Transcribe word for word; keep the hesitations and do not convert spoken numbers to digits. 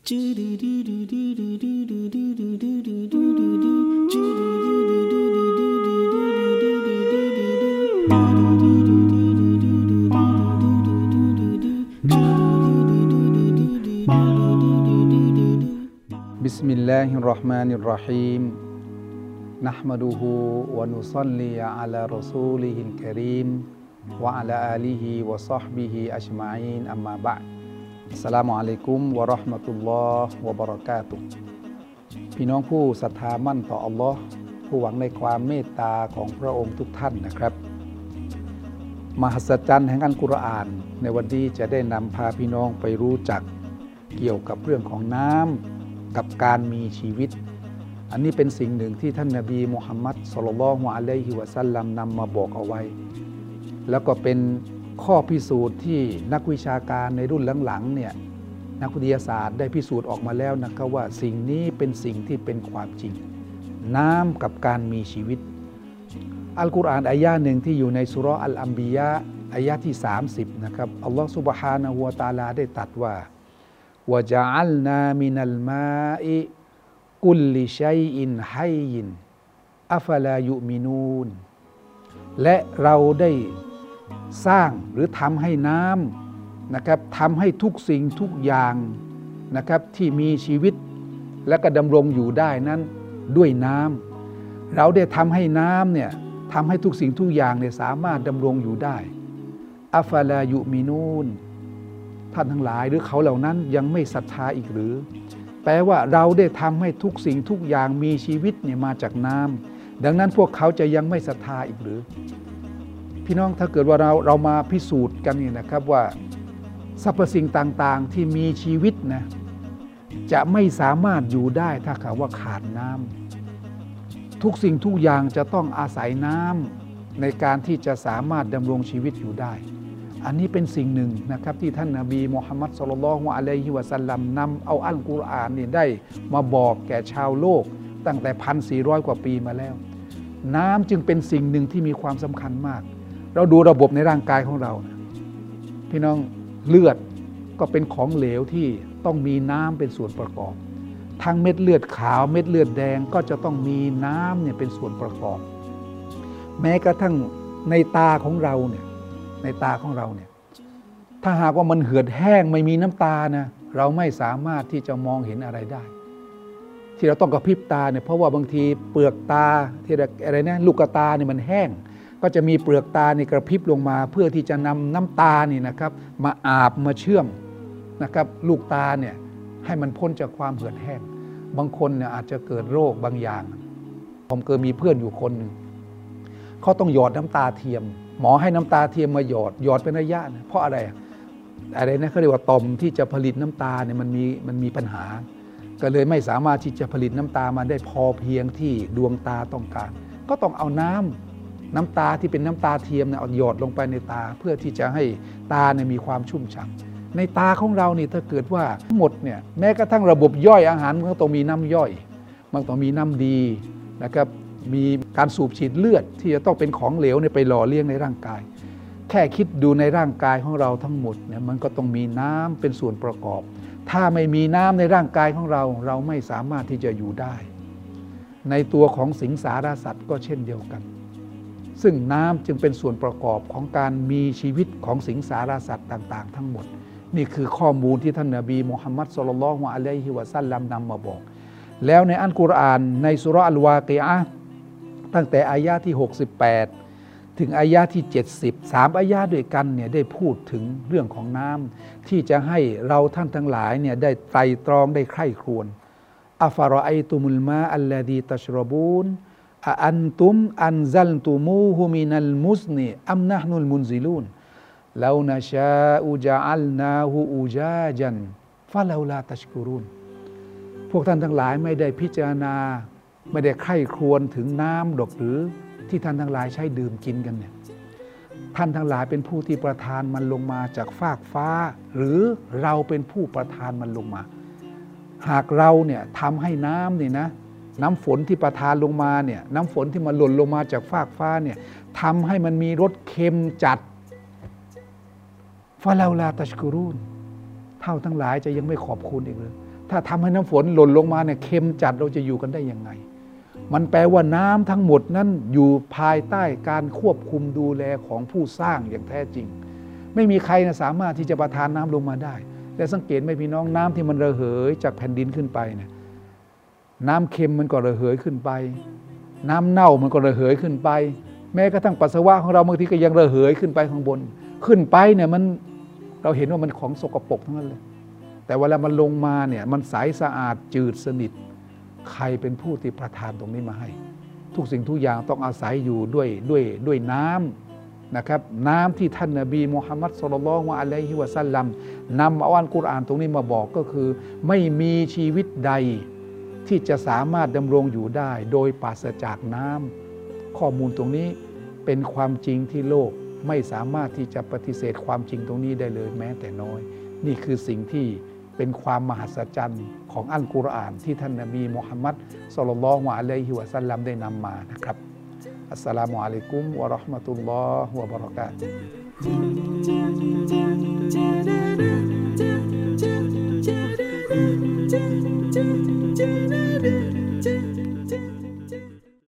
บิสมิลลาฮิรเราะห์มานิรเราะฮีมนะห์มะดุฮูวะนุศ็อลลิอะลารอซูลิฮิลกะรีมวะอะลาอาลิฮิวะศอฮบิฮิอัจมะอีนอัมมาบะอ์ดอัสสลามุอะลัยกุมวะเราะห์มะตุลลอฮ์วะบะเราะกาตุฮ์พี่น้องผู้ศรัทธามั่นต่ออัลเลาะห์ผู้หวังในความเมตตาของพระองค์ทุกท่านนะครับมหัศจรรย์แห่งอัลกุรอานในวันนี้จะได้นำพาพี่น้องไปรู้จักเกี่ยวกับเรื่องของน้ำกับการมีชีวิตอันนี้เป็นสิ่งหนึ่งที่ท่านนบีมุฮัมมัดศ็อลลัลลอฮุอะลัยฮิวะซัลลัมนำมาบอกเอาไว้แล้วก็เป็นข้อพิสูจน์ที่นักวิชาการในรุ่นหลังๆเนี่ยนักวิทยาศาสตร์ได้พิสูจน์ออกมาแล้วนะครับว่าสิ่งนี้เป็นสิ่งที่เป็นความจริงน้ำกับการมีชีวิตอัลกุรอานอายะห์หนึ่งที่อยู่ในซูเราะห์อัลอัมบิยาอายะห์ที่สามสิบนะครับอัลลอฮฺซุบฮานะฮูวะตะอาลาได้ตรัสว่าวะญะอัลนามินัลมาอิกุลลิชัยอินฮัยยินอัฟลายุมินูนและเราได้สร้างหรือทำให้น้ำนะครับทำให้ทุกสิ่งทุกอย่างนะครับที่มีชีวิตและก็ดำรงอยู่ได้นั้นด้วยน้ำเราได้ทำให้น้ำเนี่ยทำให้ทุกสิ่งทุกอย่างเนี่ยสามารถดำรงอยู่ได้อัฟลายุมินูนท่านทั้งหลายหรือเขาเหล่านั้นยังไม่ศรัทธาอีกหรือแปลว่าเราได้ทำให้ทุกสิ่งทุกอย่างมีชีวิตเนี่ยมาจากน้ำดังนั้นพวกเขาจะยังไม่ศรัทธาอีกหรือพี่น้องถ้าเกิดว่าเราเรามาพิสูจน์กันนี่นะครับว่าสรรพสิ่งต่างๆที่มีชีวิตนะจะไม่สามารถอยู่ได้ถ้าเขาว่าขาดน้ำทุกสิ่งทุกอย่างจะต้องอาศัยน้ำในการที่จะสามารถดำรงชีวิตอยู่ได้อันนี้เป็นสิ่งหนึ่งนะครับที่ท่านนบีมุฮัมมัดศ็อลลัลลอฮุอะลัยฮิวะซัลลัมนำเอาอัลกุรอานนี่ได้มาบอกแก่ชาวโลกตั้งแต่ หนึ่งพันสี่ร้อย กว่าปีมาแล้วน้ำจึงเป็นสิ่งหนึ่งที่มีความสำคัญมากเราดูระบบในร่างกายของเรานะพี่น้องเลือดก็เป็นของเหลวที่ต้องมีน้ำเป็นส่วนประกอบทั้งเม็ดเลือดขาวเม็ดเลือดแดงก็จะต้องมีน้ำเนี่ยเป็นส่วนประกอบแม้กระทั่งในตาของเราเนี่ยในตาของเราเนี่ยถ้าหากว่ามันเหือดแห้งไม่มีน้ำตานะเราไม่สามารถที่จะมองเห็นอะไรได้ที่เราต้องกระพริบตาเนี่ยเพราะว่าบางทีเปลือกตาที่อะไรนะลูกตาเนี่ยมันแห้งก็จะมีเปลือกตานี่กระพริบลงมาเพื่อที่จะนำน้ำตานี่นะครับมาอาบมาเชื่อมนะครับลูกตาเนี่ยให้มันพ้นจากความเหือดแห้งบางคนเนี่ยอาจจะเกิดโรคบางอย่างผมเคยมีเพื่อนอยู่คนนึงเขาต้องหยอดน้ำตาเทียมหมอให้น้ำตาเทียมมาหยอดหยอดเป็นระยะนะเพราะอะไรอะไรนะเขาเรียกว่าต่อมที่จะผลิตน้ำตาเนี่ยมันมีมันมีปัญหาก็เลยไม่สามารถที่จะผลิตน้ำตามาได้พอเพียงที่ดวงตาต้องการก็ต้องเอาน้ำน้ำตาที่เป็นน้ำตาเทียมเนี่ยเอาหยอดลงไปในตาเพื่อที่จะให้ตาเนี่ยมีความชุ่มฉ่ำในตาของเรานี่ถ้าเกิดว่าทั้งหมดเนี่ยแม้กระทั่งระบบย่อยอาหารมันก็ต้องมีน้ำย่อยมันต้องมีน้ำดีนะครับมีการสูบฉีดเลือดที่จะต้องเป็นของเหลวไปหล่อเลี้ยงในร่างกายแค่คิดดูในร่างกายของเราทั้งหมดเนี่ยมันก็ต้องมีน้ำเป็นส่วนประกอบถ้าไม่มีน้ำในร่างกายของเราเราไม่สามารถที่จะอยู่ได้ในตัวของสิงสารสัตว์ก็เช่นเดียวกันซึ่งน้ำจึงเป็นส่วนประกอบของการมีชีวิตของสิงสารสัตว์ต่างๆทั้งหมดนี่คือข้อมูลที่ท่านนบีมุฮัมมัดศ็อลลัลลอฮุอะลัยฮิวะซัลลัมนำมาบอกแล้วในอัลกุรอานในซูเราะห์อัลวากิอะห์ตั้งแต่อายะที่หกสิบแปดถึงอายะที่เจ็ดสิบ สามอายะด้วยกันเนี่ยได้พูดถึงเรื่องของน้ำที่จะให้เราท่านทั้งหลายเนี่ยได้ไตร่ตรองได้ใคร่ครวญอัฟรอไอตุมุลมาอัลลดีตัชรบูนอะอันตุมอันซัลตุมูฮุมินัลมุซนีอัมนะฮ์นุลมุนซิลูนลานะชาอุจอัลนาฮูอูจาจันฟะลาลาตัชกุรุนพวกท่านทั้งหลายไม่ได้พิจารณาไม่ได้ใคร่ครวญถึงน้ำดอกหรือที่ท่านทั้งหลายใช้ดื่มกินกันเนี่ยท่านทั้งหลายเป็นผู้ที่ประทานมันลงมาจากฟากฟ้าหรือเราเป็นผู้ประทานมันลงมาหากเราเนี่ยทำให้น้ำนี่นะน้ำฝนที่ประทานลงมาเนี่ยน้ำฝนที่มันหล่นลงมาจากฟากฟ้าเนี่ยทำให้มันมีรสเค็มจัดฟาลาลาตัชกุรุนเท่าทั้งหลายจะยังไม่ขอบคุณอีกเลยถ้าทำให้น้ำฝนหล่นลงมาเนี่ยเค็มจัดเราจะอยู่กันได้ยังไงมันแปลว่าน้ำทั้งหมดนั้นอยู่ภายใต้การควบคุมดูแลของผู้สร้างอย่างแท้จริงไม่มีใครนะสามารถที่จะประทานน้ำลงมาได้และสังเกตไหมพี่น้องน้ำที่มันระเหยจากแผ่นดินขึ้นไปเนี่ยน้ำเค็มมันก็ระเหยขึ้นไปน้ำเน่ามันก็ระเหยขึ้นไปแม้กระทั่งปัสสาวะของเราบางทีก็ยังระเหยขึ้นไปข้างบนขึ้นไปเนี่ยมันเราเห็นว่ามันของสกปรกทั้งนั้นเลยแต่เวลามันลงมาเนี่ยมันใสสะอาดจืดสนิทใครเป็นผู้ที่ประทานตรงนี้มาให้ทุกสิ่งทุกอย่างต้องอาศัยอยู่ด้วยด้วยด้วยน้ำนะครับน้ำที่ท่านนบีมุฮัมมัดศ็อลลัลลอฮุอะลัยฮิวะซัลลัมนำเอาอัลกุรอานตรงนี้มาบอกก็คือไม่มีชีวิตใดที่จะสามารถดำรงอยู่ได้โดยปราศจากน้ำข้อมูลตรงนี้เป็นความจริงที่โลกไม่สามารถที่จะปฏิเสธความจริงตรงนี้ได้เลยแม้แต่น้อยนี่คือสิ่งที่เป็นความมหัศจรรย์ของอัลกุรอานที่ท่านนบีมุฮัมมัดศ็อลลัลลอฮุอะลัยฮิวะซัลลัมได้นำมานะครับอัสสลามุอะลัยกุมวะเราะห์มะตุลลอฮ์วะบะเราะกาตุฮ์